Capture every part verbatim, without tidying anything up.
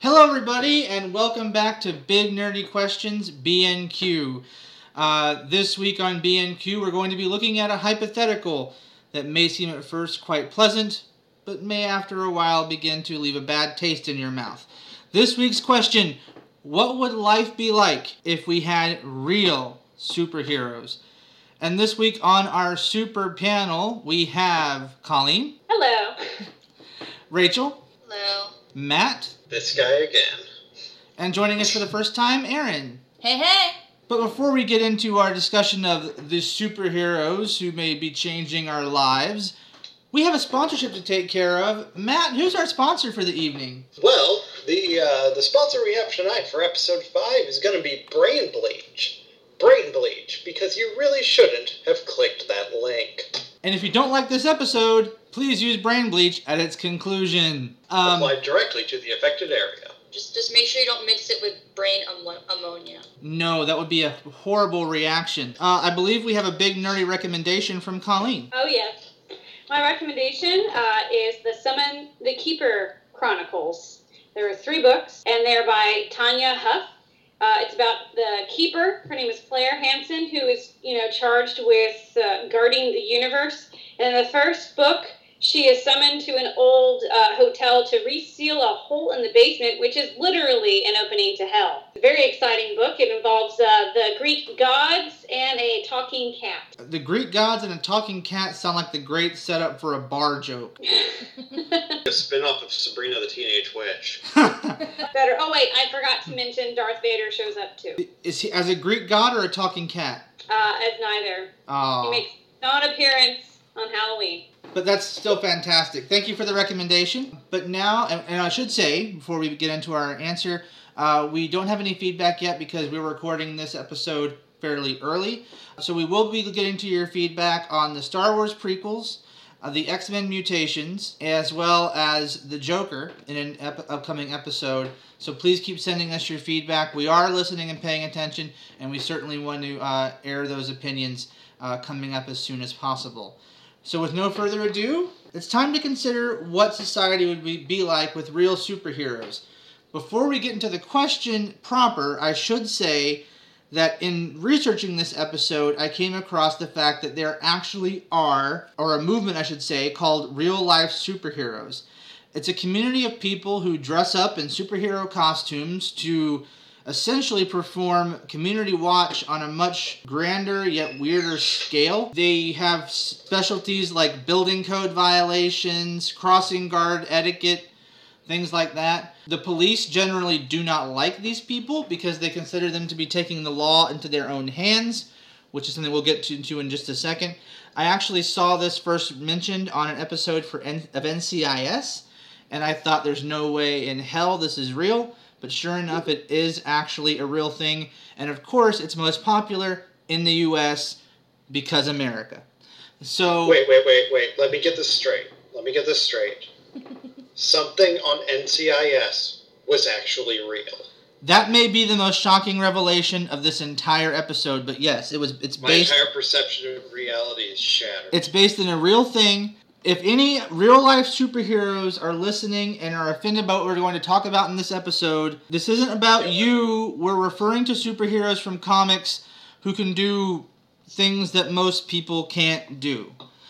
Hello everybody, and welcome back to Big Nerdy Questions B N Q. Uh, this week on B N Q, we're going to be looking at a hypothetical that may seem at first quite pleasant, but may after a while begin to leave a bad taste in your mouth. This week's question: what would life be like if we had real superheroes? And this week on our super panel, we have Colleen. Hello. Rachel. Hello. Matt. This guy again. And joining us for the first time, Aaron. Hey, hey. But before we get into our discussion of the superheroes who may be changing our lives, we have a sponsorship to take care of. Matt, who's our sponsor for the evening? Well, the uh, the sponsor we have tonight for episode five is going to be Brain Bleach. Brain Bleach, because you really shouldn't have clicked that link. And if you don't like this episode, please use Brain Bleach at its conclusion. Um, Apply directly to the affected area. Just just make sure you don't mix it with brain am- ammonia. No, that would be a horrible reaction. Uh, I believe we have a big nerdy recommendation from Colleen. Oh, yes. My recommendation uh, is the Summon the Keeper Chronicles. There are three books, and they're by Tanya Huff. Uh, it's about the keeper. Her name is Claire Hansen, who is, you know, charged with uh, guarding the universe. And in the first book, she is summoned to an old uh, hotel to reseal a hole in the basement, which is literally an opening to hell. It's a very exciting book. It involves uh, the Greek gods and a talking cat. The Greek gods and a talking cat sound like the great setup for a bar joke. A spin-off of Sabrina the Teenage Witch. Better. Oh, wait, I forgot to mention Darth Vader shows up, too. Is he as a Greek god or a talking cat? Uh, as neither. Oh. He makes non-appearance on Halloween. But that's still fantastic. Thank you for the recommendation. But now, and, and I should say, before we get into our answer, uh, we don't have any feedback yet because we're recording this episode fairly early. So we will be getting to your feedback on the Star Wars prequels, uh, the X-Men mutations, as well as the Joker in an ep- upcoming episode. So please keep sending us your feedback. We are listening and paying attention, and we certainly want to uh, air those opinions uh, coming up as soon as possible. So with no further ado, it's time to consider what society would be, be like with real superheroes. Before we get into the question proper, I should say that in researching this episode, I came across the fact that there actually are, or a movement I should say, called Real Life Superheroes. It's a community of people who dress up in superhero costumes to essentially perform community watch on a much grander yet weirder scale. They have specialties like building code violations, crossing guard etiquette, things like that. The police generally do not like these people because they consider them to be taking the law into their own hands, which is something we'll get to in just a second. I actually saw this first mentioned on an episode for N- of N C I S, and I thought there's no way in hell this is real. But sure enough, it is actually a real thing. And of course, it's most popular in the U S because America. So Wait, wait, wait, wait. Let me get this straight. Let me get this straight. Something on N C I S was actually real. That may be the most shocking revelation of this entire episode, but yes, it was. It's My based. entire perception of reality is shattered. It's based in a real thing. If any real-life superheroes are listening and are offended by what we're going to talk about in this episode, this isn't about you. We're referring to superheroes from comics who can do things that most people can't do.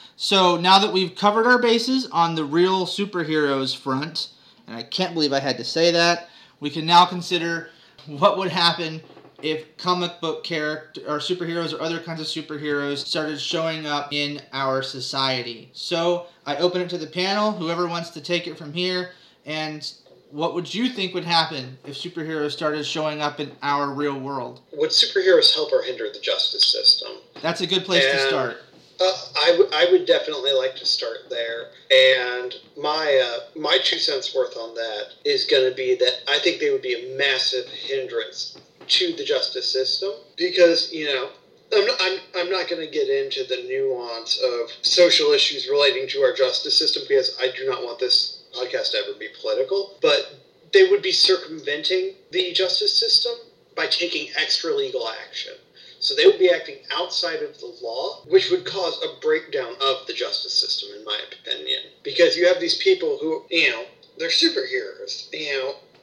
So now that we've covered our bases on the real superheroes front, and I can't believe I had to say that, we can now consider what would happen if comic book character or superheroes or other kinds of superheroes started showing up in our society. So I open it to the panel, whoever wants to take it from here, and what would you think would happen if superheroes started showing up in our real world? Would superheroes help or hinder the justice system? That's a good place and, to start. Uh, I, w- I would definitely like to start there. And my uh, my two cents worth on that is going to be that I think they would be a massive hindrance to the justice system, because, you know, I'm not, I'm, I'm not going to get into the nuance of social issues relating to our justice system, because I do not want this podcast to ever be political, but they would be circumventing the justice system by taking extra legal action. So they would be acting outside of the law, which would cause a breakdown of the justice system, in my opinion. Because you have these people who, you know, they're superheroes, you know,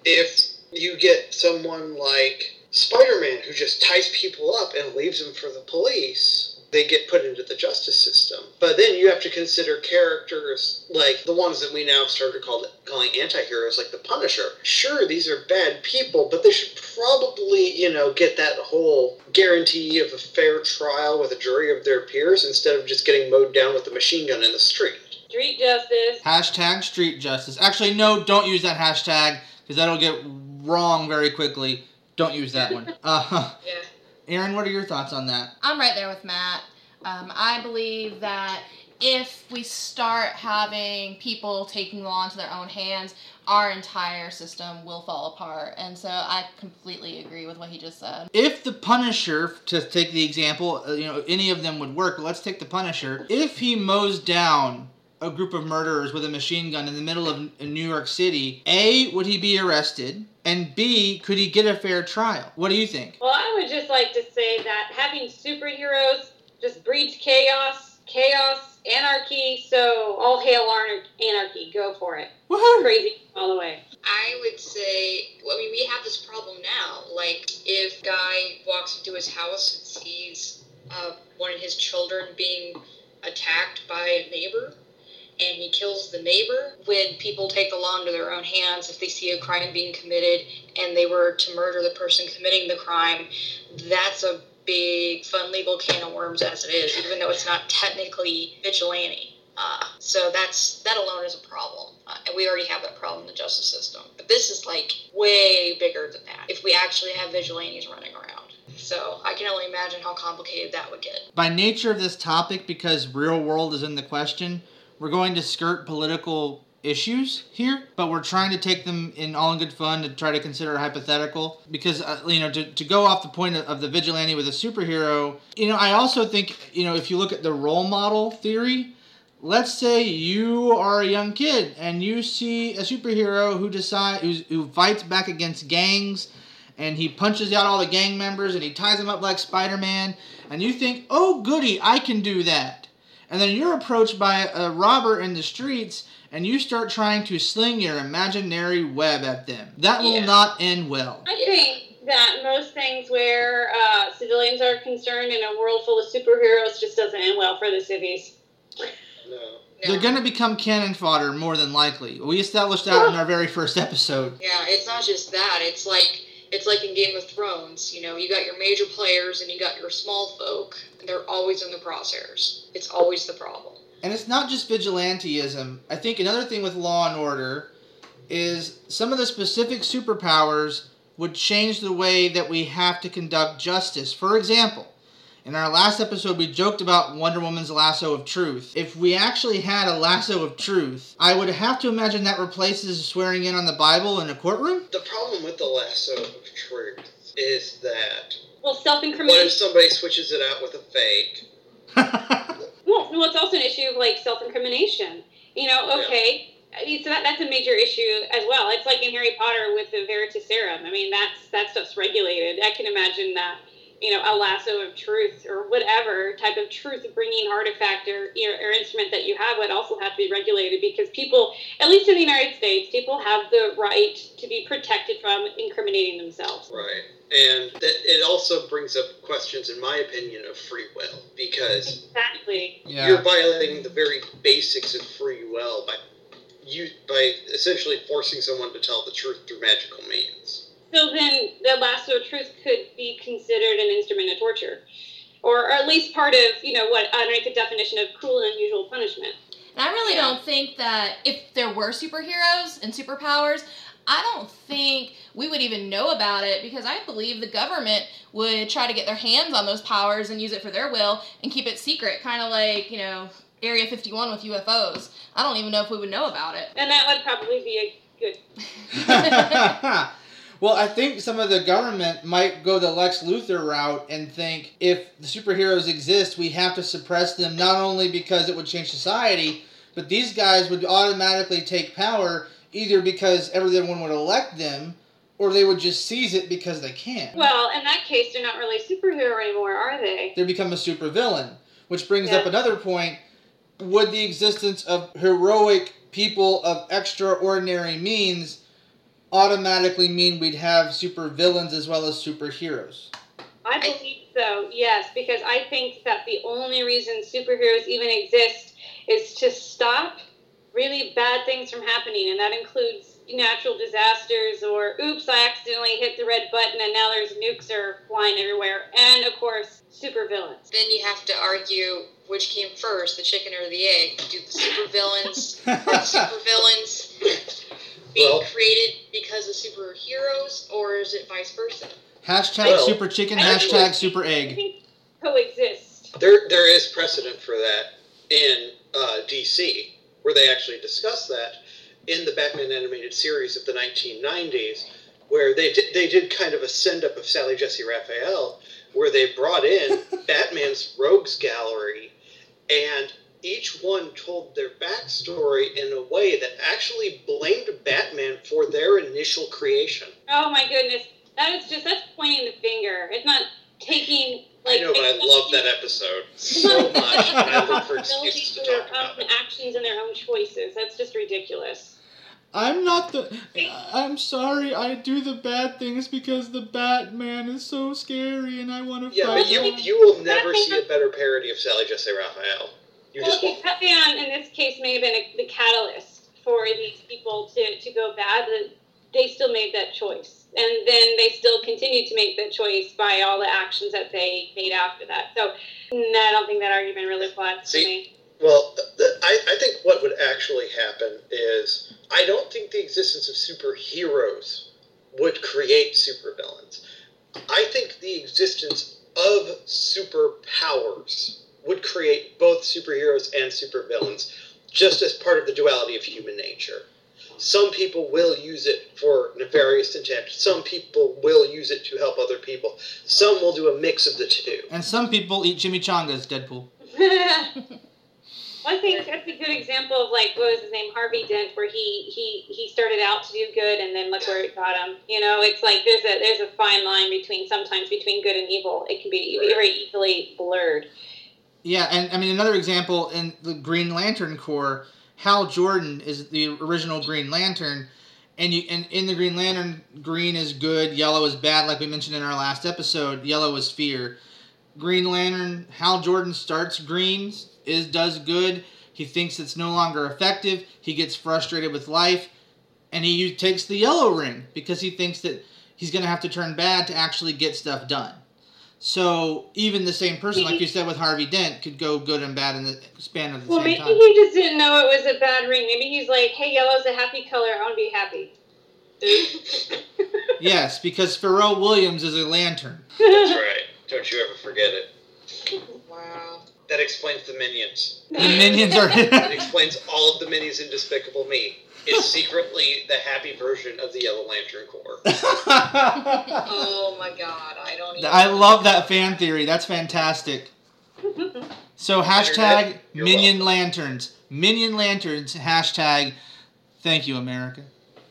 if you get someone like Spider-Man who just ties people up and leaves them for the police, they get put into the justice system. But then you have to consider characters like the ones that we now started call, calling anti-heroes, like the Punisher. Sure, these are bad people, but they should probably, you know, get that whole guarantee of a fair trial with a jury of their peers instead of just getting mowed down with a machine gun in the street. Street justice. Hashtag street justice. Actually, no, don't use that hashtag, because that'll get wrong very quickly. Don't use that one. Uh, Yeah. Aaron, what are your thoughts on that? I'm right there with Matt. Um, I believe that if we start having people taking the law into their own hands, our entire system will fall apart. And so I completely agree with what he just said. If the Punisher, to take the example, uh, you know, any of them would work, but let's take the Punisher. If he mows down a group of murderers with a machine gun in the middle of New York City, A, would he be arrested? And B, could he get a fair trial? What do you think? Well, I would just like to say that having superheroes just breeds chaos, chaos, anarchy, so all hail anarchy. Go for it. Woohoo! Crazy all the way. I would say, well, I mean, we have this problem now. Like, if Guy walks into his house and sees uh, one of his children being attacked by a neighbor, and he kills the neighbor, when people take the law into their own hands, if they see a crime being committed and they were to murder the person committing the crime, that's a big, fun legal can of worms as it is, even though it's not technically vigilante. Uh, so that's that alone is a problem. Uh, and we already have that problem in the justice system. But this is, like, way bigger than that, if we actually have vigilantes running around. So I can only imagine how complicated that would get. By nature of this topic, because real world is in the question, we're going to skirt political issues here, but we're trying to take them in all in good fun to try to consider hypothetical, because uh, you know, to, to go off the point of, of the vigilante with a superhero, you know, I also think, you know, if you look at the role model theory, let's say you are a young kid and you see a superhero who decide who's, who fights back against gangs, and he punches out all the gang members and he ties them up like Spider-Man, and you think, oh goody, I can do that. And then you're approached by a robber in the streets, and you start trying to sling your imaginary web at them. That will Yeah. not end well. I think that most things where uh, civilians are concerned in a world full of superheroes just doesn't end well for the civvies. No. No. They're going to become cannon fodder, more than likely. We established that in our very first episode. Yeah, it's not just that. It's like it's like in Game of Thrones. You know, you got your major players and you got your small folk. And they're always in the crosshairs. It's always the problem. And it's not just vigilanteism. I think another thing with Law and Order is some of the specific superpowers would change the way that we have to conduct justice. For example, in our last episode, we joked about Wonder Woman's lasso of truth. If we actually had a lasso of truth, I would have to imagine that replaces swearing in on the Bible in a courtroom. The problem with the lasso of truth is that Well, what if self-incrimination. somebody switches it out with a fake? Well, well, it's also an issue of, like, self-incrimination. You know, okay, I mean, so that, that's a major issue as well. It's like in Harry Potter with the Veritaserum. I mean, that's that stuff's regulated. I can imagine that, you know, a lasso of truth or whatever type of truth-bringing artifact or, you know, or instrument that you have would also have to be regulated, because people, at least in the United States, people have the right to be protected from incriminating themselves. Right. And that it also brings up questions, in my opinion, of free will, because Exactly. Yeah. you're violating the very basics of free will by you by essentially forcing someone to tell the truth through magical means. So then the lasso of truth could be considered an instrument of torture, or, or at least part of, you know, what underneath the definition of cruel and unusual punishment. And I really Yeah. don't think that if there were superheroes and superpowers, I don't think we would even know about it, because I believe the government would try to get their hands on those powers and use it for their will and keep it secret, kind of like, you know, Area fifty-one with U F Os. I don't even know if we would know about it. And that would probably be a good... Well, I think some of the government might go the Lex Luthor route and think if the superheroes exist, we have to suppress them, not only because it would change society, but these guys would automatically take power either because everyone would elect them, or they would just seize it because they can. Well, in that case, they're not really a superhero anymore, are they? They become a supervillain, which brings Yeah. up another point. Would the existence of heroic people of extraordinary means automatically mean we'd have super villains as well as superheroes. I believe so, yes, because I think that the only reason superheroes even exist is to stop really bad things from happening, and that includes natural disasters or, oops, I accidentally hit the red button and now there's nukes are flying everywhere, and, of course, supervillains. Then you have to argue which came first, the chicken or the egg. Do the supervillains, are the supervillains being Well- created because of superheroes, or is it vice versa? Hashtag Well, super chicken, I hashtag think- super I egg. think coexist. There, there is precedent for that in uh, D C, where they actually discuss that in the Batman animated series of the nineteen nineties, where they did, they did kind of a send-up of Sally Jesse Raphael, where they brought in Batman's rogues gallery, and each one told their backstory in a way that actually blamed Batman for their initial creation. Oh my goodness, that is just, that's pointing the finger. It's not taking, like... I know, but I love that episode so much, and I look for excuses to for their talk about own it. actions and their own choices. That's just ridiculous. I'm not the. I'm sorry. I do the bad things because the Batman is so scary, and I want to Yeah, fight. but you him. you will never see a better parody of Sally Jesse Raphael. You Well, just okay, won't. Batman in this case may have been a, the catalyst for these people to, to go bad, but they still made that choice. And then they still continued to make that choice by all the actions that they made after that. So, no, I don't think that argument really applies See, to me. Well, the, I, I think what would actually happen is I don't think the existence of superheroes would create supervillains. I think the existence of superpowers would create both superheroes and supervillains, just as part of the duality of human nature. Some people will use it for nefarious intent. Some people will use it to help other people. Some will do a mix of the two. And some people eat chimichangas, Deadpool. I think that's a good example of, like, what was his name, Harvey Dent, where he, he, he started out to do good and then look where it got him. You know, it's like there's a there's a fine line between sometimes between good and evil. It can be Right. very easily blurred. Yeah, and I mean another example in the Green Lantern Corps, Hal Jordan is the original Green Lantern, and you and in the Green Lantern, green is good, yellow is bad, like we mentioned in our last episode. Yellow is fear. Green Lantern, Hal Jordan starts green, is does good. He thinks it's no longer effective. He gets frustrated with life, and he takes the yellow ring because he thinks that he's going to have to turn bad to actually get stuff done. So even the same person, like you said with Harvey Dent, could go good and bad in the span of the Well, same maybe time. he just didn't know it was a bad ring. Maybe he's like, hey, yellow's a happy color. I want to be happy. Yes, because Pharrell Williams is a lantern. That's right. Don't you ever forget it. Wow. That explains the Minions. The minions are. It explains all of the Minions in Despicable Me. It's secretly the happy version of the Yellow Lantern Corps. Oh my god, I don't even... I love that fan theory. That's fantastic. So hashtag You're Minion welcome. Lanterns. Minion Lanterns. Hashtag thank you, America.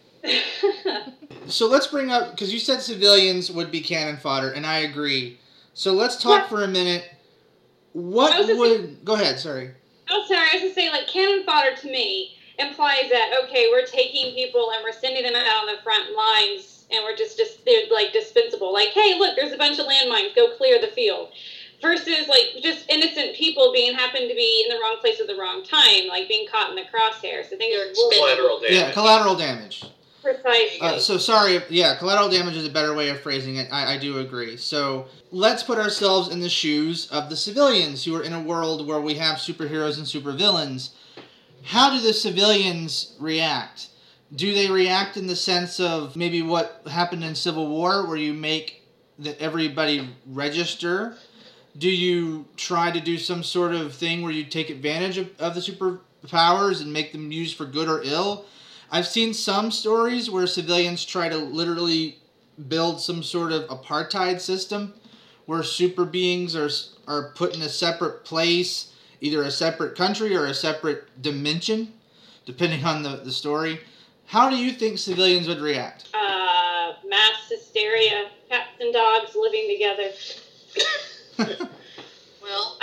So let's bring up, because you said civilians would be cannon fodder, and I agree. So let's talk Yeah. for a minute. I What was just would... Go ahead, sorry. Oh, sorry. I was going to say, like, cannon fodder to me implies that, okay, we're taking people and we're sending them out on the front lines, and we're just, just they're, like, dispensable. Like, hey, look, there's a bunch of landmines. Go clear the field. Versus, like, just innocent people being happen to be in the wrong place at the wrong time, like being caught in the crosshairs. I think They're it's more Collateral damage. Yeah, collateral damage. precise. Uh, so sorry, yeah, collateral damage is a better way of phrasing it. I, I do agree. So let's put ourselves in the shoes of the civilians who are in a world where we have superheroes and supervillains. How do the civilians react? Do they react in the sense of maybe what happened in Civil War, where you make that everybody register? Do you try to do some sort of thing where you take advantage of, of the superpowers and make them used for good or ill? I've seen some stories where civilians try to literally build some sort of apartheid system where super beings are are put in a separate place, either a separate country or a separate dimension, depending on the, the story. How do you think civilians would react? Uh, mass hysteria, cats and dogs living together. Well, I, like,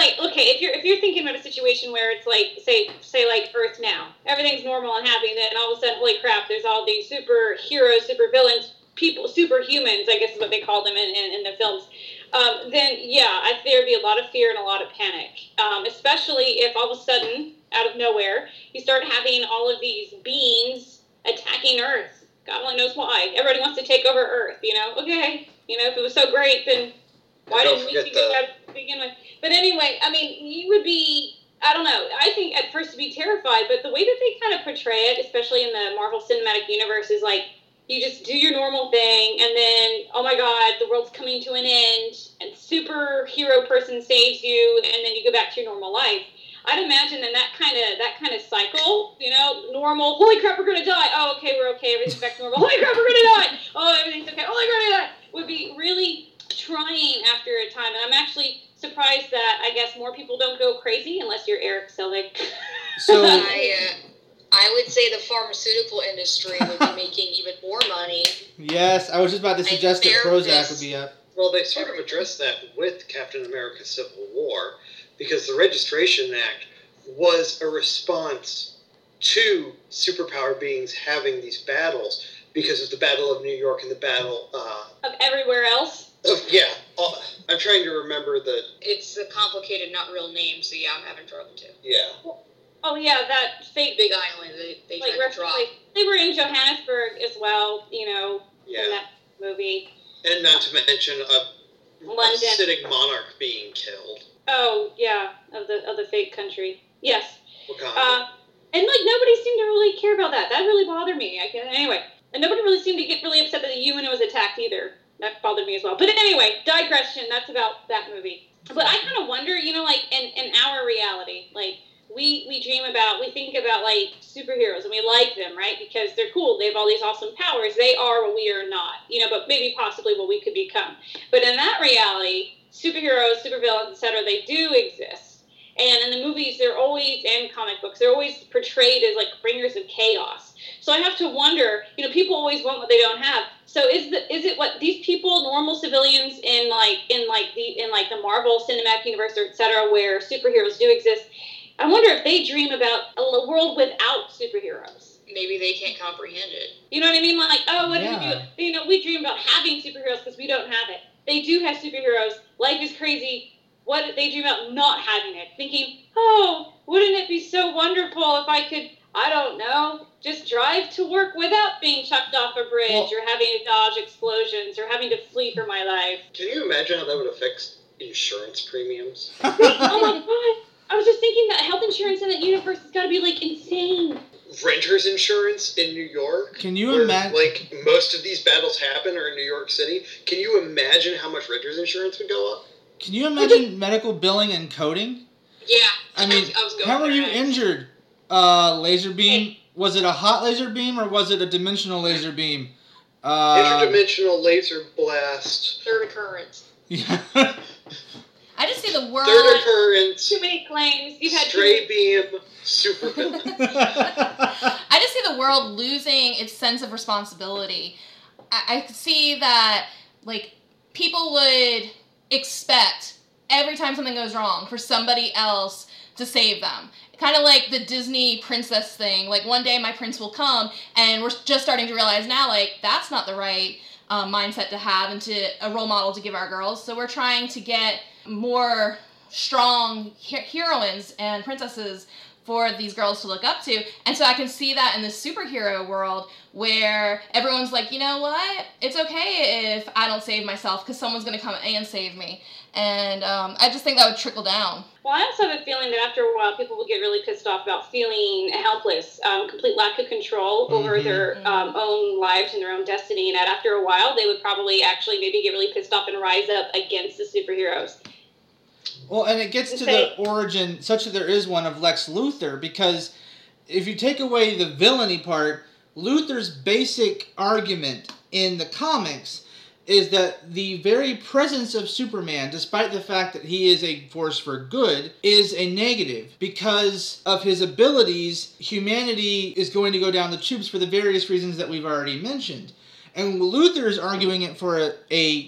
like, okay, if you're if you're thinking about a situation where it's like, say, say like Earth now, everything's normal and happy, and then all of a sudden, holy crap, there's all these superheroes, supervillains, people, superhumans, I guess is what they call them in, in, in the films. Um, then yeah, I, there'd be a lot of fear and a lot of panic, um, especially if all of a sudden, out of nowhere, you start having all of these beings attacking Earth. God only knows why. Everybody wants to take over Earth, you know? Okay, you know, if it was so great, then why didn't we figure that out to begin with? But anyway, I mean, you would be, I don't know, I think at first to be terrified, but the way that they kind of portray it, especially in the Marvel Cinematic Universe, is like, you just do your normal thing, and then, oh my god, the world's coming to an end, and superhero person saves you, and then you go back to your normal life. I'd imagine in that kind of that kind of cycle, you know, normal, holy crap, we're gonna die. Oh, okay, we're okay, everything's back to normal. Holy crap, we're gonna die. Oh, everything's okay. Holy crap, we're gonna die. Would be really trying after a time, and I'm actually surprised that I guess more people don't go crazy unless you're Eric Selvig. So I, uh, I would say the pharmaceutical industry would be making even more money. yes, I was just about to suggest that Prozac would be up. Well, they sort of addressed that with Captain America Civil War, because the Registration Act was a response to superpower beings having these battles because of the Battle of New York and the Battle uh, Of everywhere else. of, yeah, uh, I'm trying to remember the, It's a complicated, not real name, so yeah, I'm having trouble too. yeah. Oh yeah, that fake Big Island, they, they like tried to drop. like, they were in Johannesburg as well, you know, Yeah. in that movie. And not to mention a, a London. acidic monarch being killed. Oh yeah, of the of the fake country. Yes. Wakanda. Uh, and like nobody seemed to really care about that. That really bothered me. I guess. Anyway, and nobody really seemed to get really upset that the U N was attacked either. That bothered me as well. But anyway, digression. That's about that movie. But I kind of wonder, you know, like in, in our reality, like we we dream about, we think about like superheroes and we like them, right? Because they're cool. They have all these awesome powers. They are what we are not, you know, but maybe possibly what we could become. But in that reality, superheroes, supervillains, et cetera, they do exist. And in the movies, they're always, and comic books, they're always portrayed as like bringers of chaos. So I have to wonder, you know, people always want what they don't have. So is the is it what these people, normal civilians in like in like the in like the Marvel Cinematic Universe, or et cetera, where superheroes do exist? I wonder if they dream about a world without superheroes. Maybe they can't comprehend it. You know what I mean? Like, oh, what Yeah. do we do? You know, we dream about having superheroes because we don't have it. They do have superheroes. Life is crazy. What they dream about not having it, thinking, oh, wouldn't it be so wonderful if I could, I don't know, just drive to work without being chucked off a bridge, Well- or having to dodge explosions, or having to flee for my life. Can you imagine how that would affect insurance premiums? Oh my god! I was just thinking that health insurance in that universe has got to be like insane. Renters insurance in New York? Can you where, imagine? like, most of these battles happen are in New York City. Can you imagine how much renters insurance would go up? Can you imagine medical billing and coding? Yeah. I mean, I was going how were there you next. injured? Uh, laser beam. Was it a hot laser beam or was it a dimensional laser beam? Uh, Interdimensional laser blast. Third occurrence. yeah. I just see the world. Third occurrence. Too many claims. You've had too Stray beam. Super villain. I just see the world losing its sense of responsibility. I, I see that, like, people would expect every time something goes wrong for somebody else to save them. Kind of like the Disney princess thing. Like, one day my prince will come, and we're just starting to realize now, like, that's not the right um, mindset to have and to a role model to give our girls. So we're trying to get more strong he- heroines and princesses for these girls to look up to. And so I can see that in the superhero world where everyone's like, you know what? It's okay if I don't save myself because someone's going to come and save me. And um, I just think that would trickle down. Well, I also have a feeling that after a while, people will get really pissed off about feeling helpless, um, complete lack of control over Mhm. their um, own lives and their own destiny. And that after a while, they would probably actually maybe get really pissed off and rise up against the superheroes. Well, and it gets to the origin, such that there is one, of Lex Luthor, because if you take away the villainy part, Luthor's basic argument in the comics is that the very presence of Superman, despite the fact that he is a force for good, is a negative. Because of his abilities, humanity is going to go down the tubes for the various reasons that we've already mentioned. And Luthor is arguing it for a, a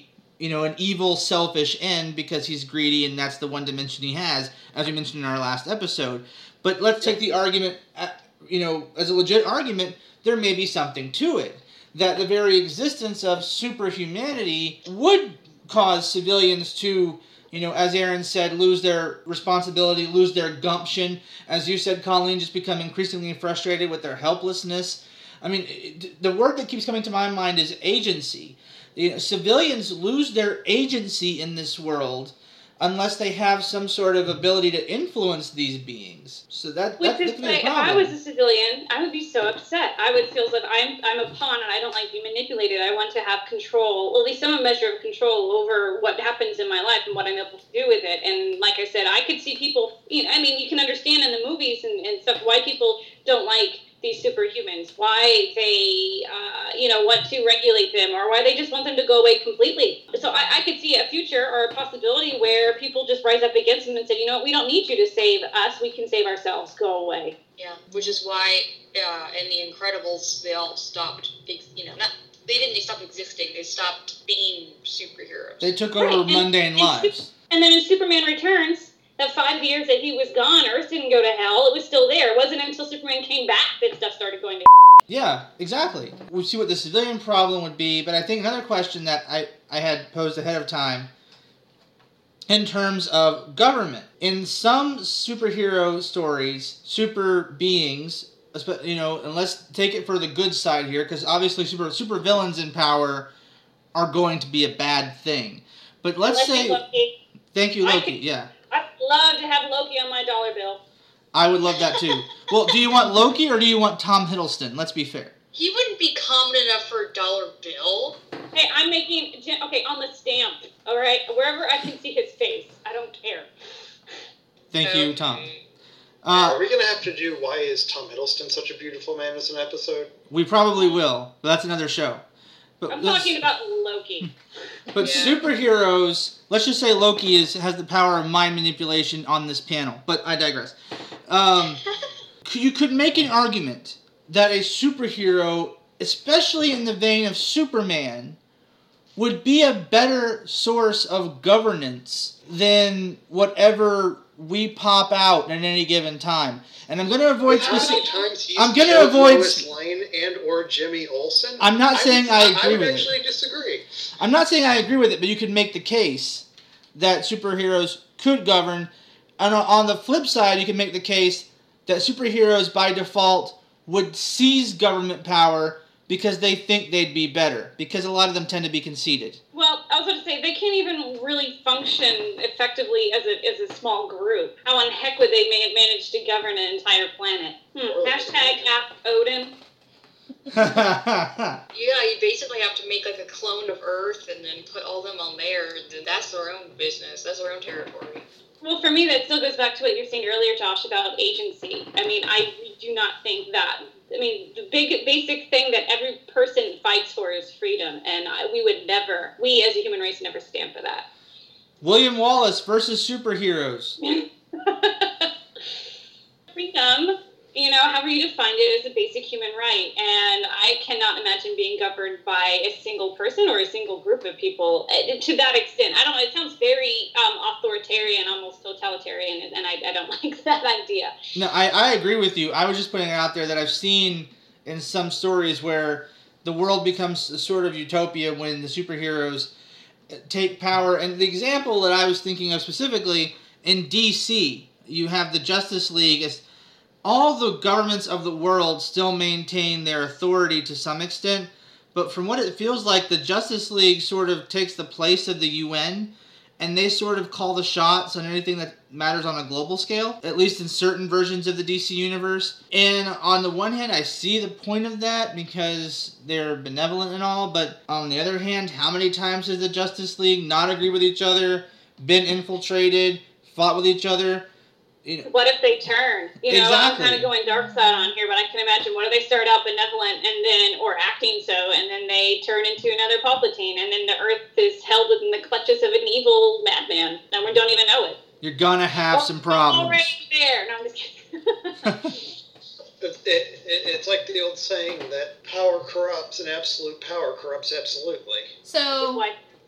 you know, an evil, selfish end because he's greedy and that's the one dimension he has, as we mentioned in our last episode. But let's take the argument, you know, as a legit argument, there may be something to it. That the very existence of superhumanity would cause civilians to, you know, as Aaron said, lose their responsibility, lose their gumption. As you said, Colleen, just become increasingly frustrated with their helplessness. I mean, the word that keeps coming to my mind is agency. You know, civilians lose their agency in this world unless they have some sort of ability to influence these beings. So that, Which that, is that can be a like, if problem. I was a civilian, I would be so upset. I would feel that I'm I'm a pawn and I don't like being manipulated. I want to have control, at least some measure of control over what happens in my life and what I'm able to do with it. And like I said, I could see people, you know, I mean, you can understand in the movies and, and stuff why people don't like these superhumans, why they, uh, you know, want to regulate them, or why they just want them to go away completely. So I, I could see a future or a possibility where people just rise up against them and say, you know what, we don't need you to save us, we can save ourselves, go away. Yeah, which is why uh, in The Incredibles, they all stopped, you know, not, they didn't, they stopped existing, they stopped being superheroes. They took over Right, and- mundane and lives. And then in Superman Returns, that five years that he was gone, Earth didn't go to hell. It was still there. It wasn't until Superman came back that stuff started going to Yeah, exactly. We see what the civilian problem would be, but I think another question that I, I had posed ahead of time in terms of government. In some superhero stories, super beings, you know, and let's take it for the good side here, because obviously super super villains in power are going to be a bad thing. But let's Like say... Loki. Thank you, I Loki, could- yeah. I'd love to have Loki on my dollar bill. I would love that too. Well, do you want Loki or do you want Tom Hiddleston? Let's be fair. He wouldn't be common enough for a dollar bill. Hey, I'm making, okay, on the stamp, all right? Wherever I can see his face, I don't care. Thank you, Okay. Tom. Are Uh, we going to have to do Why is Tom Hiddleston Such a Beautiful Man as an episode? we probably will, but that's another show. But I'm let's- talking about Loki. But Yeah. superheroes, let's just say Loki is has the power of mind manipulation on this panel. But I digress. Um, you could make an argument that a superhero, especially in the vein of Superman, would be a better source of governance than whatever we pop out at any given time. And I'm going to avoid How many specific. times he's I'm gonna killed avoid- Lois Lane and or Jimmy Olsen? I'm not saying would, I agree would with it. actually disagree. I'm not saying I agree with it, but you could make the case that superheroes could govern. And on the flip side, you can make the case that superheroes by default would seize government power because they think they'd be better, because a lot of them tend to be conceited. Well, I was going to say, they can't even really function effectively as a, as a small group. How in heck would they ma- manage to govern an entire planet? Hmm. Hashtag Ask Odin. Yeah, you basically have to make like a clone of Earth and then put all them on there. Then that's their own business. That's their own territory. Well, for me, that still goes back to what you were saying earlier, Josh, about agency. I mean, I do not think that. I mean, the big, basic thing that every person fights for is freedom, and I, we would never, we as a human race, never stand for that. William Wallace versus superheroes. Freedom, you know, however you define it, is a basic human right, and I cannot imagine being governed by a single person or a single group of people uh, to that extent. I don't know, it sounds very um, authoritarian, almost totalitarian, and I, I don't like that idea. No, I, I agree with you. I was just putting it out there that I've seen in some stories where the world becomes a sort of utopia when the superheroes take power. And the example that I was thinking of specifically, in D C, you have the Justice League. As all the governments of the world still maintain their authority to some extent, but from what it feels like, the Justice League sort of takes the place of the U N, and they sort of call the shots on anything that matters on a global scale, at least in certain versions of the D C universe. And on the one hand, I see the point of that because they're benevolent and all, but on the other hand, how many times has the Justice League not agreed with each other, been infiltrated, fought with each other? You know, What if they turn? You know, Exactly. I'm kind of going dark side on here, but I can imagine what if they start out benevolent and then, or acting so, and then they turn into another Palpatine, and then the Earth is held within the clutches of an evil madman, and we don't even know it. you're gonna have some problems. Already there. No, I'm just kidding. It, it, it's like the old saying that power corrupts and absolute power corrupts absolutely. So, Like,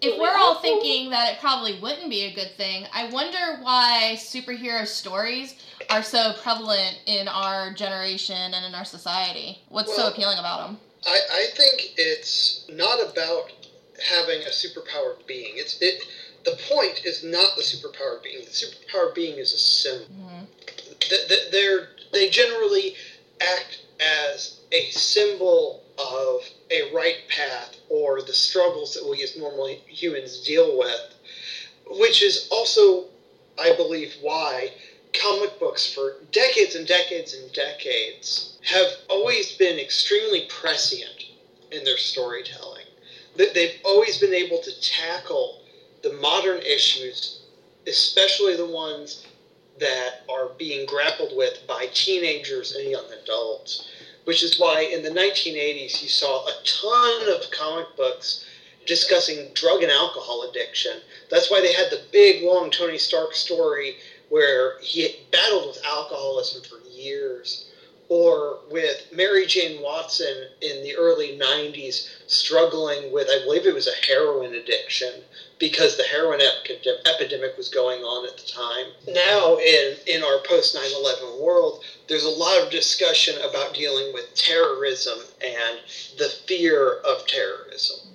if we're all thinking that it probably wouldn't be a good thing, I wonder why superhero stories are so prevalent in our generation and in our society. What's Well, so appealing about them? I, I think it's not about having a superpowered being. It's it. The point is not the superpowered being. The superpowered being is a symbol. Mm-hmm. Th- th- They're they generally act as a symbol of a right path or the struggles that we as normal humans deal with, which is also, I believe, why comic books for decades and decades and decades have always been extremely prescient in their storytelling. That they've always been able to tackle the modern issues, especially the ones that are being grappled with by teenagers and young adults, which is why in the nineteen eighties you saw a ton of comic books discussing drug and alcohol addiction. That's why they had the big, long Tony Stark story where he battled with alcoholism for years, or with Mary Jane Watson in the early nineties struggling with, I believe it was a heroin addiction, because the heroin ep- epidemic was going on at the time. Now, in, in our post nine eleven world, there's a lot of discussion about dealing with terrorism and the fear of terrorism.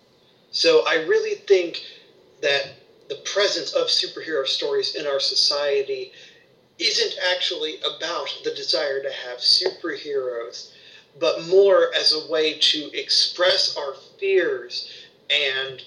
So I really think that the presence of superhero stories in our society isn't actually about the desire to have superheroes, but more as a way to express our fears and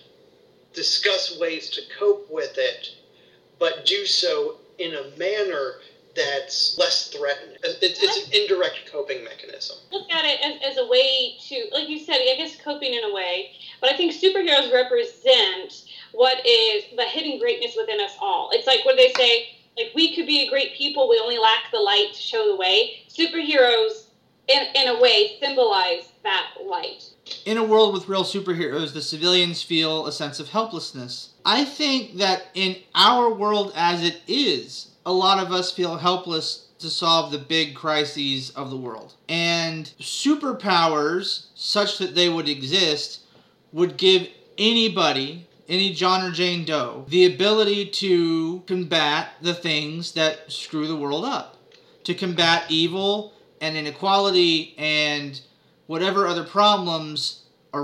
discuss ways to cope with it, but do so in a manner that's less threatening. It's, it's an indirect coping mechanism. Look at it as, as a way to, like you said, I guess coping in a way, but I think superheroes represent what is the hidden greatness within us all. It's like what they say, like, we could be a great people, we only lack the light to show the way. Superheroes, in, in a way, symbolize that light. In a world with real superheroes, the civilians feel a sense of helplessness. I think that in our world as it is, a lot of us feel helpless to solve the big crises of the world. And superpowers, such that they would exist, would give anybody, any John or Jane Doe, the ability to combat the things that screw the world up. To combat evil and inequality and whatever other problems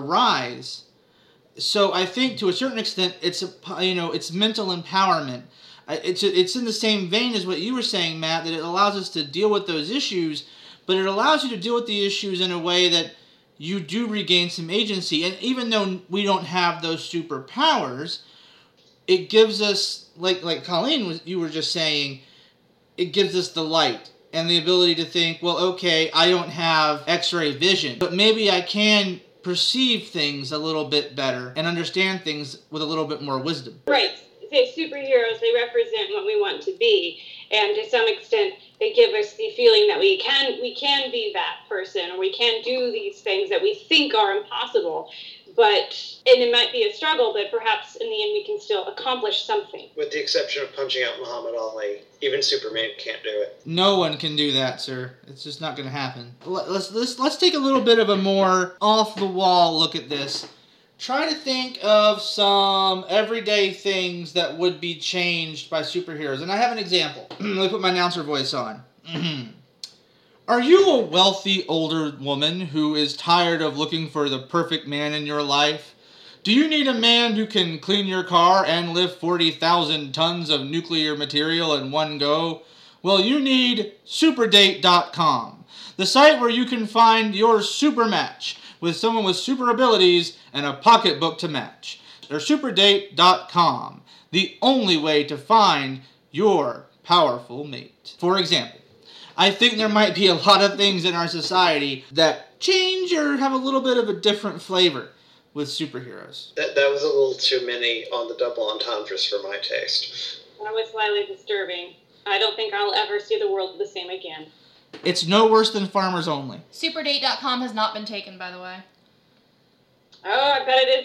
arise. So I think to a certain extent, it's a, you know, it's mental empowerment. It's a, it's in the same vein as what you were saying, Matt, that it allows us to deal with those issues, but it allows you to deal with the issues in a way that you do regain some agency. And even though we don't have those superpowers, it gives us, like like Colleen was, you were just saying, it gives us the light and the ability to think, well, okay, I don't have X-ray vision, but maybe I can perceive things a little bit better and understand things with a little bit more wisdom. Right. Say superheroes, they represent what we want to be, and to some extent, they give us the feeling that we can we can be that person, or we can do these things that we think are impossible. But, and it might be a struggle, but perhaps in the end we can still accomplish something. With the exception of punching out Muhammad Ali, even Superman can't do it. No one can do that, sir. It's just not going to happen. Let's, let's, let's take a little bit of a more off-the-wall look at this. Try to think of some everyday things that would be changed by superheroes. And I have an example. Let me put my announcer voice on. Are you a wealthy older woman who is tired of looking for the perfect man in your life? Do you need a man who can clean your car and lift forty thousand tons of nuclear material in one go? Well, you need Superdate dot com, the site where you can find your super match with someone with super abilities and a pocketbook to match. Or Superdate dot com, the only way to find your powerful mate. For example, I think there might be a lot of things in our society that change or have a little bit of a different flavor with superheroes. That that was a little too many on the double entendres for my taste. That was slightly disturbing. I don't think I'll ever see the world the same again. It's no worse than Farmers Only. Superdate dot com has not been taken, by the way. Oh, I bet it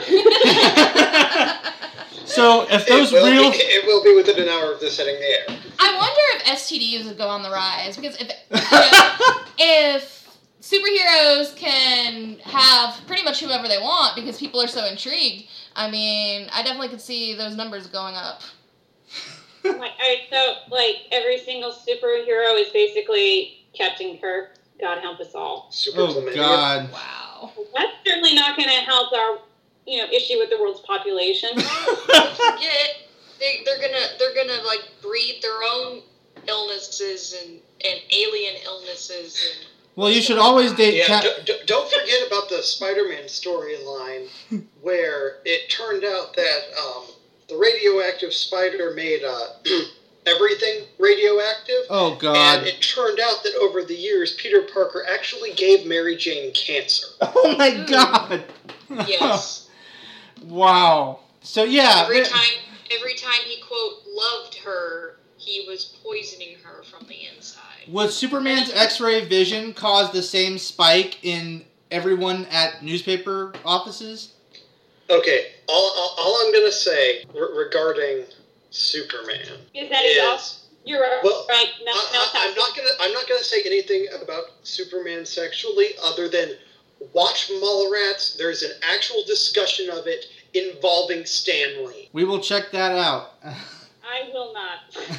is now. So if those it will real... Be, it will be within an hour of this hitting the air. I wonder if S T Ds would go on the rise, because if you know, if superheroes can have pretty much whoever they want because people are so intrigued. I mean, I definitely could see those numbers going up. Like, all right, so, like, every single superhero is basically Captain Kirk. God help us all. Super Oh, chlamydia. God. Wow. That's certainly not going to help our, you know, issue with the world's population. Don't forget, they, they're gonna they're gonna like breed their own illnesses and, and alien illnesses and. Well, you should always date Yeah, Cap... d- d- don't forget about the Spider-Man storyline where it turned out that um, the radioactive spider made uh, everything radioactive. Oh, God. And it turned out that over the years, Peter Parker actually gave Mary Jane cancer. Oh, my God. Yes. Wow. So, yeah. Every there- time, every time he quote loved her, he was poisoning her from the inside. Would Superman's X-ray vision cause the same spike in everyone at newspaper offices? Okay, all, all, all I'm going to say re- regarding Superman Is that he's is... also, you're right. Well, right. No, I, no, I, I'm not gonna. I'm not gonna say anything about Superman sexually, other than watch Mallrats. There's an actual discussion of it involving Stan Lee. We will check that out. I will not.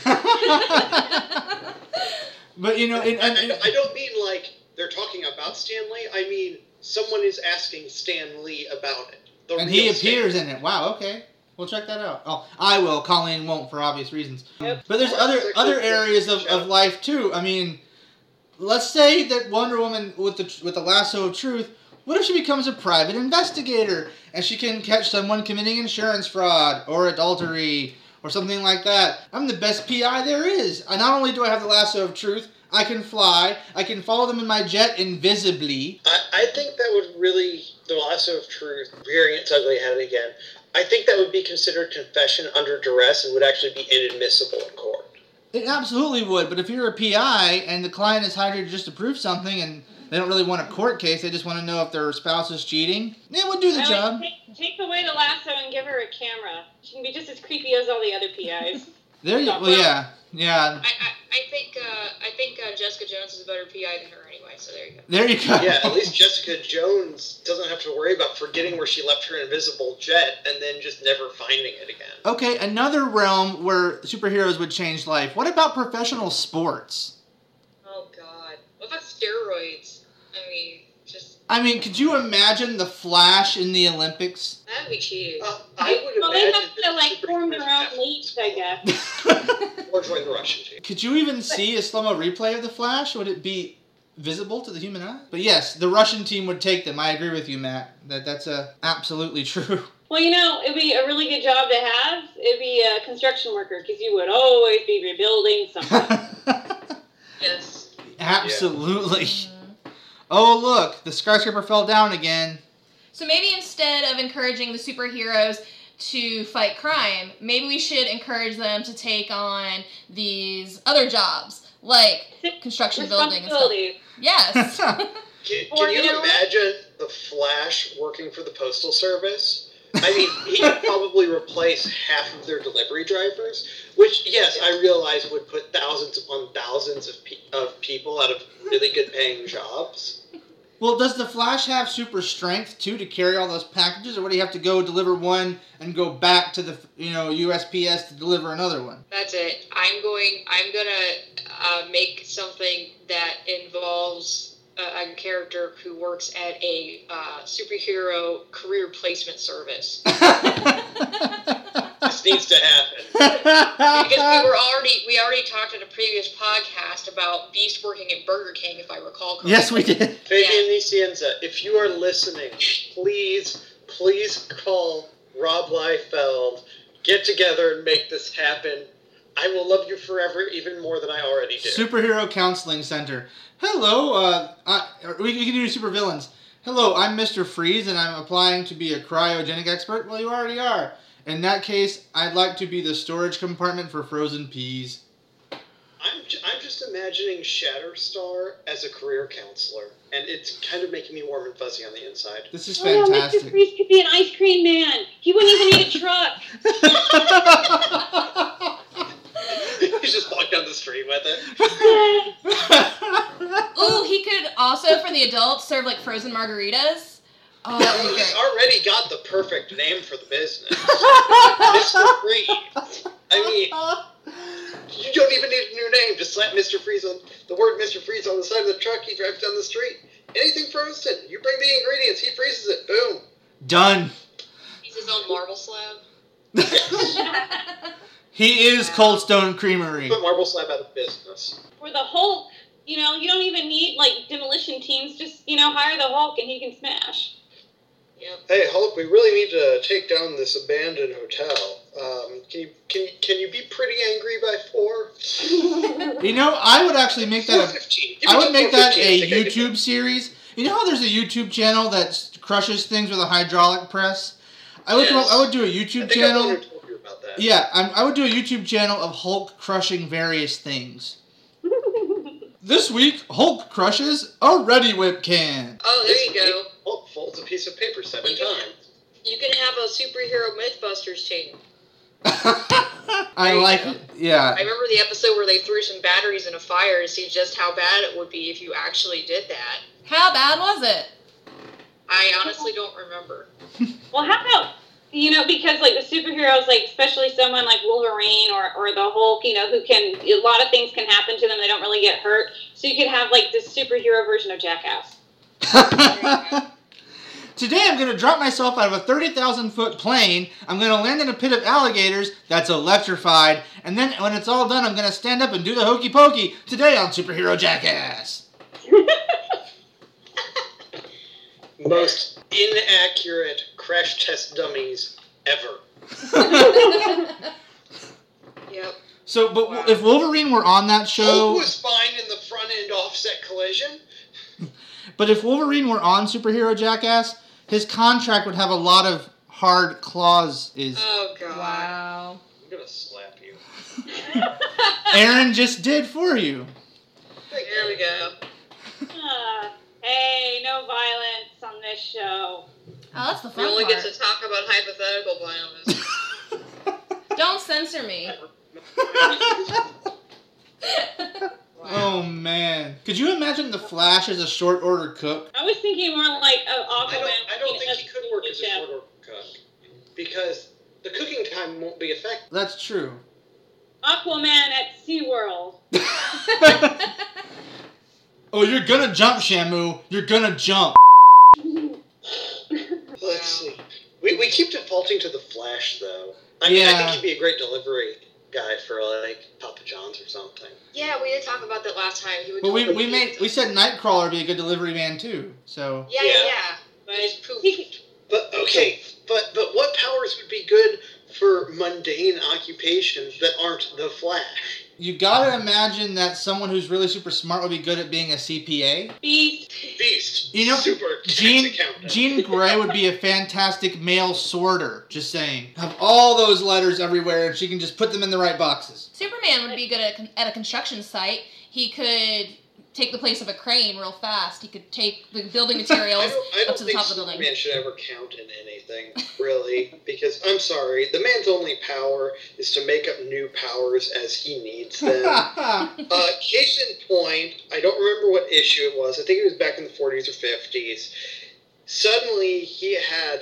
But, you know... In, I, in, I, I don't mean like they're talking about Stan Lee. I mean someone is asking Stan Lee about it. The and real he Stan. appears in it. Wow, okay. We'll check that out. Oh, I will. Colleen won't for obvious reasons. Yep. But there's other That's other actually areas of, pretty of good. life too. I mean, let's say that Wonder Woman with the with the lasso of truth. What if she becomes a private investigator and she can catch someone committing insurance fraud or adultery or something like that? I'm the best P I there is. I not only do I have the lasso of truth, I can fly. I can follow them in my jet invisibly. I, I think that would really, the lasso of truth, rearing its ugly head again, I think that would be considered confession under duress and would actually be inadmissible in court. It absolutely would, but if you're a P I and the client is hired you just to prove something and they don't really want a court case, they just want to know if their spouse is cheating, it would do the I job. would take, take away the lasso and give her a camera. She can be just as creepy as all the other P Is. There you well, yeah. Yeah. I, I, I think uh, I think uh, Jessica Jones is a better P I than her anyway. So there you go. There you go. Yeah, at least Jessica Jones doesn't have to worry about forgetting where she left her invisible jet and then just never finding it again. Okay, another realm where superheroes would change life. What about professional sports? Oh God, what about steroids? I mean, just I mean, could you imagine the Flash in the Olympics? that'd be cheap. Uh, I would Well, they imagine have to, that like, form their superheroes own have leagues, I guess. Or join the Russian team. Could you even see a slow-mo replay of the Flash? Would it be visible to the human eye? But yes, the Russian team would take them. I agree with you, Matt. That that's uh, absolutely true. Well, you know, it'd be a really good job to have. It'd be a construction worker, because you would always be rebuilding something. Yes. Absolutely. Oh, look, the skyscraper fell down again. So maybe instead of encouraging the superheroes to fight crime, maybe we should encourage them to take on these other jobs, like construction building and stuff. Responsibility. Yes. Can, Or, can you you know- imagine the Flash working for the Postal Service? I mean, he could probably replace half of their delivery drivers, which, yes, I realize would put thousands upon thousands of, pe- of people out of really good paying jobs. Well, does the Flash have super strength too to carry all those packages, or would he have to go deliver one and go back to the you know U S P S to deliver another one? That's it. I'm going. I'm gonna uh, make something that involves a, a character who works at a uh, superhero career placement service. This needs to happen. Because we were already we already talked in a previous podcast about Beast working at Burger King, if I recall correctly. Yes, we did. Fabian Nicienza, if you are listening, please, please call Rob Liefeld, get together and make this happen. I will love you forever, even more than I already do. Superhero Counseling Center. Hello, uh, I, we, we can do super villains. Hello, I'm Mister Freeze, and I'm applying to be a cryogenic expert. Well, you already are. In that case, I'd like to be the storage compartment for frozen peas. I'm, j- I'm just imagining Shatterstar as a career counselor, and it's kind of making me warm and fuzzy on the inside. This is Oh, no, Mister fantastic. Freeze could be an ice cream man. He wouldn't even need a truck. You just walk down the street with it. Ooh, he could also, for the adult all serve like frozen margaritas. Oh, that would be He's great. already got the perfect name for the business. Mister Freeze. I mean, you don't even need a new name. Just slap Mister Freeze on the word Mister Freeze on the side of the truck. He drives down the street. Anything frozen. You bring the ingredients. He freezes it. Boom. Done. He's his own marble slab. He is Cold Stone Creamery. Put Marble Slab out of business. For the Hulk, you know, you don't even need like demolition teams. Just, you know, hire the Hulk and he can smash. Yep. Hey Hulk, we really need to take down this abandoned hotel. Um, can you can you, can you be pretty angry by four? You know, I would actually make that a, fifteen. Give me I would till make that four a fifteen. I think I can- YouTube series. You know how there's a YouTube channel that crushes things with a hydraulic press? I would Yes. I would do a I YouTube think I'm the one channel. who told you about that. Yeah, I'm, I would do a YouTube channel of Hulk crushing various things. This week, Hulk crushes a Ready Whip can. Oh, there you go. Hulk folds a piece of paper seven You can- times. You can have a superhero Mythbusters team. I There you like go. it. Yeah. I remember the episode where they threw some batteries in a fire to see just how bad it would be if you actually did that. How bad was it? I honestly don't remember. Well, how about, you know, because like the superheroes, like especially someone like Wolverine or, or the Hulk, you know, who can, a lot of things can happen to them. They don't really get hurt. So you could have like this superhero version of Jackass. Today I'm going to drop myself out of a thirty thousand foot plane. I'm going to land in a pit of alligators that's electrified. And then when it's all done, I'm going to stand up and do the hokey pokey. Today on Superhero Jackass. Most inaccurate crash test dummies ever. Yep. So, but Wow. if Wolverine were on that Hulk show, was fine in the front end offset collision. but if Wolverine were on Superhero Jackass, his contract would have a lot of hard clauses. Oh, God. Wow. I'm gonna slap you. Aaron just did for you. There we go. Ah, hey, no violence on this show. Oh, that's the We fun only part. get to talk about hypothetical violence. Don't censor me. Oh man. Could you imagine the Flash as a short order cook? I was thinking more like of Aquaman. I don't, I don't think as he could work as a chef. short order cook. Because the cooking time won't be effective. That's true. Aquaman at SeaWorld. Oh, you're gonna jump, Shamu. You're gonna jump. Let's see. We, we keep defaulting to the Flash, though. I mean, I Yeah. think he'd be a great delivery guy for, like, Papa John's or something. Yeah, we did talk about that last time. He would But we, totally we do made that. we said Nightcrawler would be a good delivery man too. So Yeah, yeah, Yeah. yeah. But He just poofed. he could- But, okay, but, but what powers would be good for mundane occupations that aren't the Flash? you gotta imagine that someone who's really super smart would be good at being a C P A. Beast. Beast. You know, super tax Jean accountant. Jean Grey would be a fantastic mail sorter. Just saying, have all those letters everywhere, and she can just put them in the right boxes. Superman would be good at, at a construction site. He could take the place of a crane real fast. He could take the building I materials don't, I up don't to the think top of the building. Superman should ever count in anything, really, because I'm sorry, the man's only power is to make up new powers as he needs them. uh, case in point, I don't remember what issue it was. I think it was back in the forties or fifties. Suddenly, he had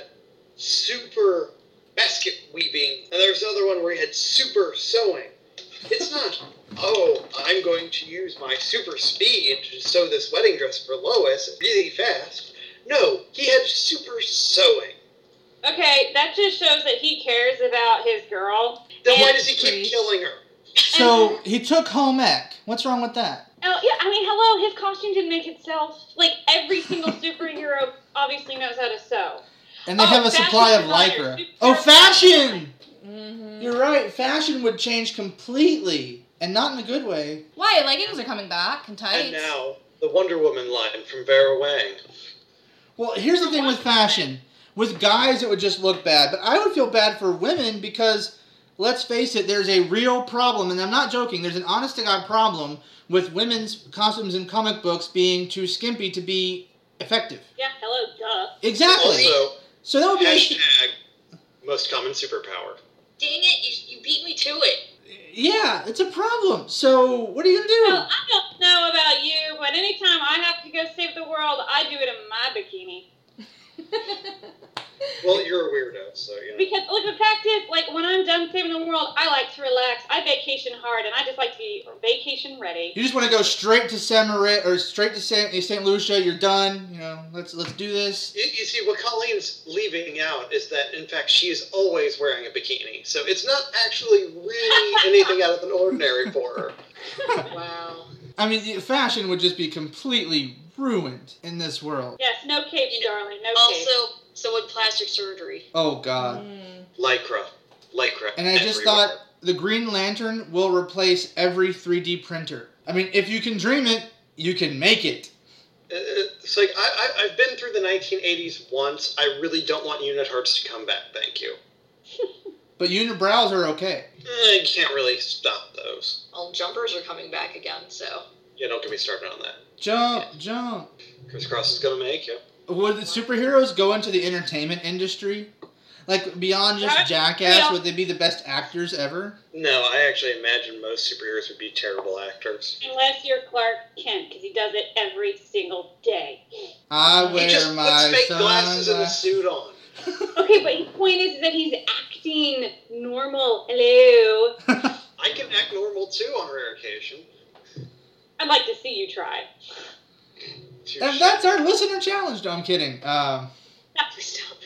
super basket weaving, and there was another one where he had super sewing. It's not, oh, I'm going to use my super speed to sew this wedding dress for Lois really fast. No, he had super sewing. Okay, that just shows that he cares about his girl. Then why And- does he keep Preach. killing her? So he took home ec. What's wrong with that? Oh, yeah, I mean, hello, his costume didn't make itself. Like, every single superhero obviously knows how to sew. And they Oh, have a fashion supply of designer, lycra. super Oh, fashion. fashion! Mm-hmm. You're right. Fashion would change completely, and not in a good way. Why? Leggings are coming back and tights. And now, the Wonder Woman line from Vera Wang. Well, here's the thing with fashion. With guys, it would just look bad. But I would feel bad for women because, let's face it, there's a real problem. And I'm not joking. There's an honest-to-God problem with women's costumes in comic books being too skimpy to be effective. Yeah, hello, duh. Exactly. Also, So that would be... hashtag most common superpower. Dang it, you, you beat me to it. Yeah, it's a problem. So what are you gonna do? Well, I don't know about you, but anytime I have to go save the world, I do it in my bikini. Well, you're a weirdo, so you know. Because, look, the fact is, like, when I'm done saving the world, I like to relax. I vacation hard, and I just like to be vacation ready. You just want to go straight to Samarit or straight to Saint Saint Lucia. You're done. You know, let's let's do this. You, you see, what Colleen's leaving out is that, in fact, she's always wearing a bikini. So it's not actually really anything out of the ordinary for her. Wow. I mean, the fashion would just be completely ruined in this world. Yes, no capes, darling, no capes. Also, so would plastic surgery. Oh God. Mm. Lycra. Lycra. And I just everywhere. thought the Green Lantern will replace every three D printer. I mean, if you can dream it, you can make it. Uh, It's like, I, I, I've been through the nineteen eighties once. I really don't want unit hearts to come back, thank you. But unibrows are okay. Eh, you can't really stop those. Well, jumpers are coming back again, so. Yeah, don't get me started on that. Jump, jump. Chris Cross is gonna make you. Would the superheroes go into the entertainment industry? Like, beyond just That- Jackass, yeah. would they be the best actors ever? No, I actually imagine most superheroes would be terrible actors. Unless you're Clark Kent, because he does it every single day. I He wear just my puts fake glasses and a sunglasses. suit on. Okay, but the point is that he's acting normal. Hello. I can act normal too on rare occasion. I'd like to see you try. Touche. And that's our listener challenge. No, I'm kidding. Um, Please stop.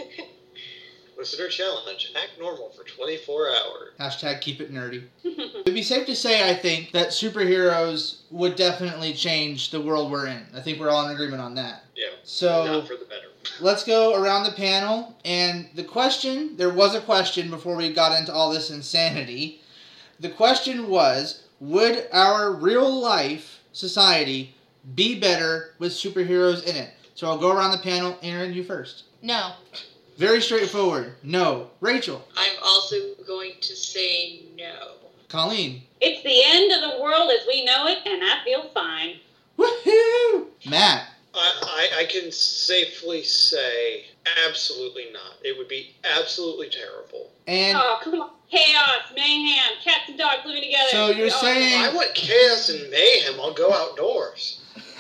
Listener challenge: act normal for twenty-four hours. hashtag keep it nerdy. It'd be safe to say, I think, that superheroes would definitely change the world we're in. I think we're all in agreement on that. Yeah, So not for the better. let's go around the panel. And the question, there was a question before we got into all this insanity. The question was, would our real life society be better with superheroes in it? So I'll go around the panel. Aaron, you first. No. Very straightforward. No. Rachel. I'm also going to say no. Colleen. It's the end of the world as we know it, and I feel fine. Woohoo! Matt. I, I, I can safely say absolutely not. It would be absolutely terrible. And Oh, come on. Chaos, mayhem, cats and dogs living together. So you're Oh, saying- If I want chaos and mayhem, I'll go outdoors.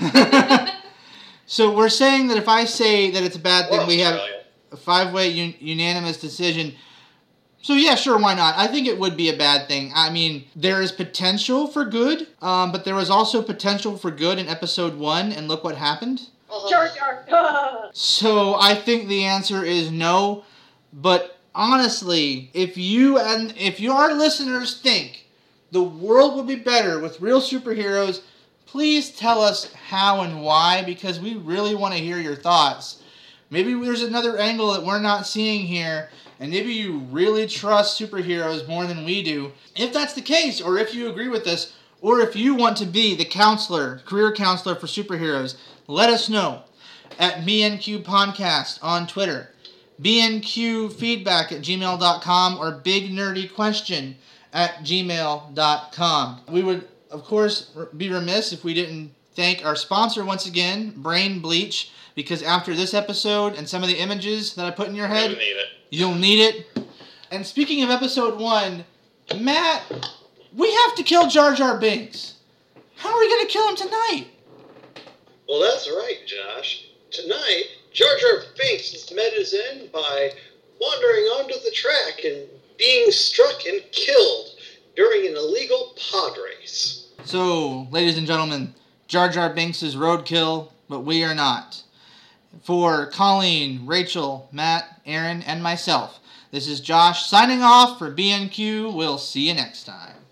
so we're saying that if I say that it's a bad Or thing, we have Australia. a five-way un- unanimous decision. So yeah, sure, why not? I think it would be a bad thing. I mean, there is potential for good, um, but there was also potential for good in episode one, and look what happened. Uh-huh. Jar Jar. Ah. So I think the answer is no. But honestly, if you and if your listeners think the world would be better with real superheroes, please tell us how and why, because we really want to hear your thoughts. Maybe there's another angle that we're not seeing here, and maybe you really trust superheroes more than we do. If that's the case, or if you agree with us, or if you want to be the counselor, career counselor for superheroes, let us know at B N Q Podcast on Twitter, B N Q feedback at gmail dot com, or big nerdy question at gmail dot com. We would, of course, be remiss if we didn't thank our sponsor once again, Brain Bleach, because after this episode and some of the images that I put in your I head, need it. you'll need it. And speaking of episode one, Matt, we have to kill Jar Jar Binks. How are we going to kill him tonight? Well, that's right, Josh. Tonight, Jar Jar Binks is met his end by wandering onto the track and being struck and killed during an illegal pod race. So, ladies and gentlemen, Jar Jar Binks is roadkill, but we are not. For Colleen, Rachel, Matt, Aaron, and myself, this is Josh signing off for B N Q. We'll see you next time.